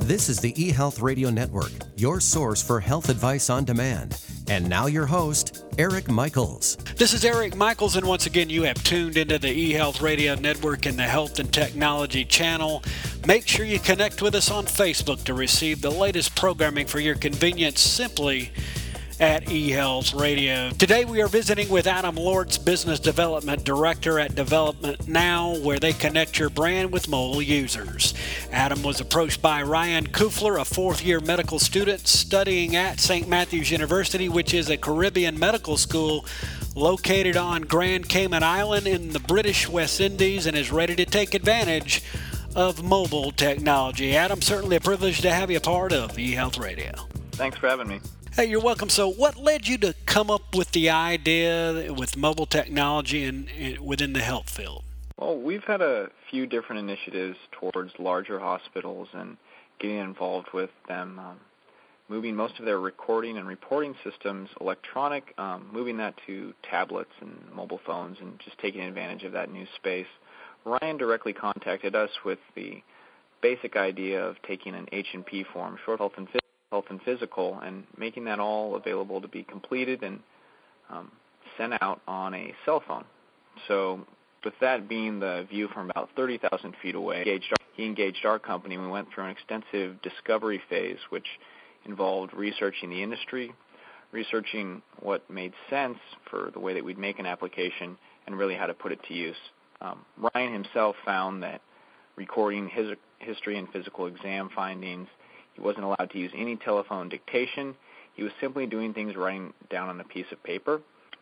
This is the eHealth Radio Network, your source for health advice on demand. And now your host, Eric Michaels. This is Eric Michaels, and once again, you have tuned into the eHealth Radio Network and the Health and Technology channel. Make sure you connect with us on Facebook to receive the latest programming for your convenience simply at eHealth Radio. Today we are visiting with Adam Lortz, Business Development Director at Development Now, where they connect your brand with mobile users. Adam was approached by Ryan Kufler, a fourth-year medical student studying at St. Matthew's University, which is a Caribbean medical school located on Grand Cayman Island in the British West Indies, and is ready to take advantage of mobile technology. Adam, certainly a privilege to have you a part of eHealth Radio. Thanks for having me. Hey, you're welcome. So what led you to come up with the idea with mobile technology and within the health field? Well, we've had a few different initiatives towards larger hospitals and getting involved with them, moving most of their recording and reporting systems electronic, moving that to tablets and mobile phones, and just taking advantage of that new space. Ryan directly contacted us with the basic idea of taking an H&P form, short health and physical, and making that all available to be completed and sent out on a cell phone. So with that being the view from about 30,000 feet away, he engaged our company, and we went through an extensive discovery phase, which involved researching the industry, researching what made sense for the way that we'd make an application, and really how to put it to use. Ryan himself found that recording his history and physical exam findings, he wasn't allowed to use any telephone dictation. He was simply doing things writing down on a piece of paper.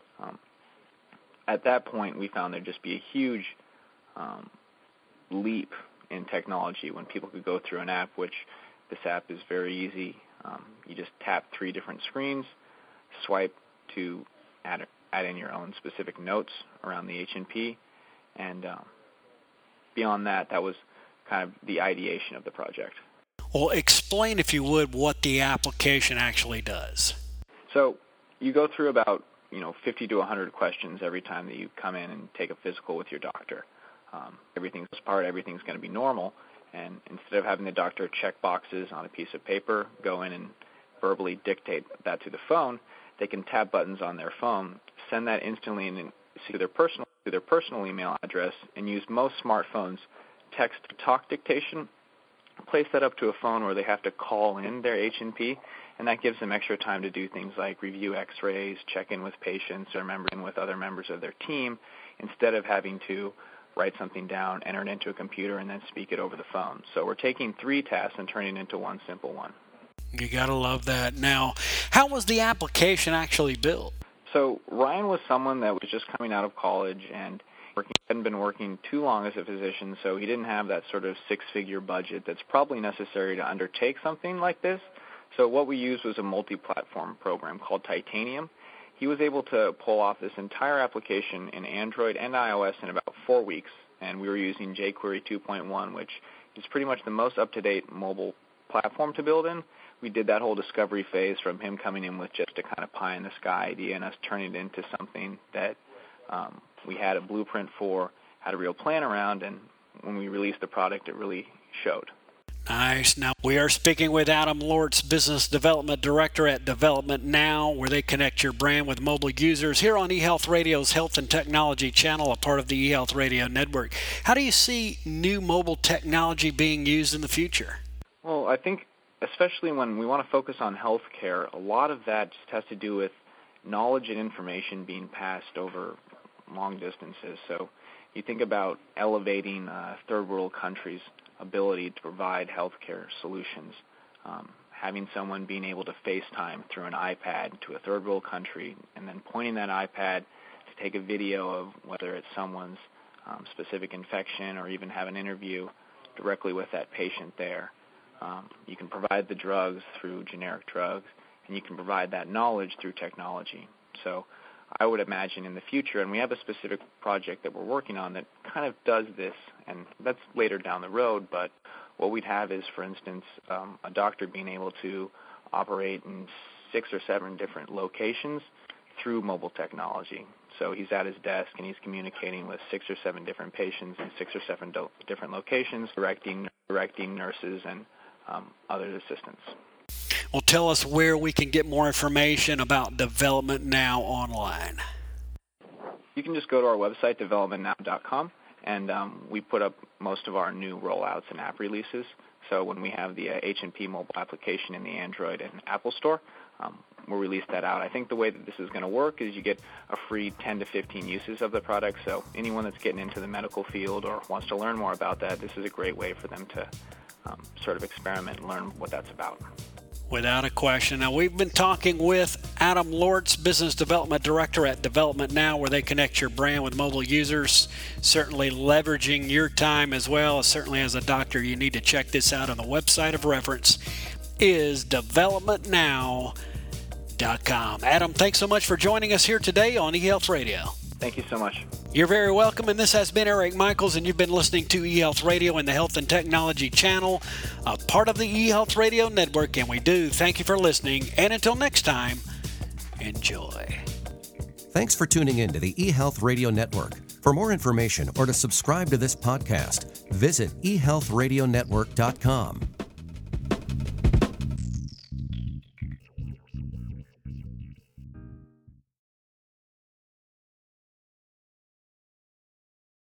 At that point, we found there'd just be a huge leap in technology when people could go through an app, which this app is very easy. You just tap 3 different screens, swipe to add in your own specific notes around the H&P, and beyond that, that was kind of the ideation of the project. Well, explain, if you would, what the application actually does. So you go through about 50 to 100 questions every time that you come in and take a physical with your doctor. Everything's going to be normal, and instead of having the doctor check boxes on a piece of paper, go in and verbally dictate that to the phone, they can tap buttons on their phone, send that instantly to their personal email address, and use most smartphones text-to-talk dictation. Place that up to a phone where they have to call in their H&P, and that gives them extra time to do things like review x-rays, check in with patients, or in with other members of their team, instead of having to write something down, enter it into a computer, and then speak it over the phone. So we're taking 3 tasks and turning it into one simple one. You gotta love that. Now, how was the application actually built? So Ryan was someone that was just coming out of college and hadn't been working too long as a physician, so he didn't have that sort of 6-figure budget that's probably necessary to undertake something like this. So what we used was a multi-platform program called Titanium. He was able to pull off this entire application in Android and iOS in about 4 weeks, and we were using jQuery 2.1, which is pretty much the most up-to-date mobile platform to build in. We did that whole discovery phase from him coming in with just a kind of pie-in-the-sky idea and us turning it into something that we had a blueprint for, had a real plan around, and when we released the product, it really showed. Nice. Now, we are speaking with Adam Lortz, Business Development Director at Development Now, where they connect your brand with mobile users here on eHealth Radio's Health and Technology channel, a part of the eHealth Radio Network. How do you see new mobile technology being used in the future? Well, I think especially when we want to focus on healthcare, a lot of that just has to do with knowledge and information being passed over long distances. So you think about elevating third world countries' ability to provide healthcare solutions, having someone being able to FaceTime through an iPad to a third world country, and then pointing that iPad to take a video of whether it's someone's specific infection, or even have an interview directly with that patient there. You can provide the drugs through generic drugs, and you can provide that knowledge through technology. So I would imagine in the future, and we have a specific project that we're working on that kind of does this, and that's later down the road, but what we'd have is, for instance, a doctor being able to operate in 6 or 7 different locations through mobile technology. So he's at his desk and he's communicating with 6 or 7 different patients in 6 or 7 different locations, directing nurses and other assistance. Well, tell us where we can get more information about Development Now online. You can just go to our website, developmentnow.com, and we put up most of our new rollouts and app releases. So when we have the H&P mobile application in the Android and Apple Store, we'll release that out. I think the way that this is going to work is you get a free 10 to 15 uses of the product. So anyone that's getting into the medical field or wants to learn more about that, this is a great way for them to sort of experiment and learn what that's about. Without a question. Now, we've been talking with Adam Lortz, Business Development Director at Development Now, where they connect your brand with mobile users, certainly leveraging your time as well. Certainly as a doctor, you need to check this out on the website of reference is developmentnow.com. Adam, thanks so much for joining us here today on eHealth Radio. Thank you so much. You're very welcome, and this has been Eric Michaels, and you've been listening to eHealth Radio and the Health and Technology Channel, a part of the eHealth Radio Network, and we do thank you for listening, and until next time, enjoy. Thanks for tuning in to the eHealth Radio Network. For more information or to subscribe to this podcast, visit eHealthRadioNetwork.com.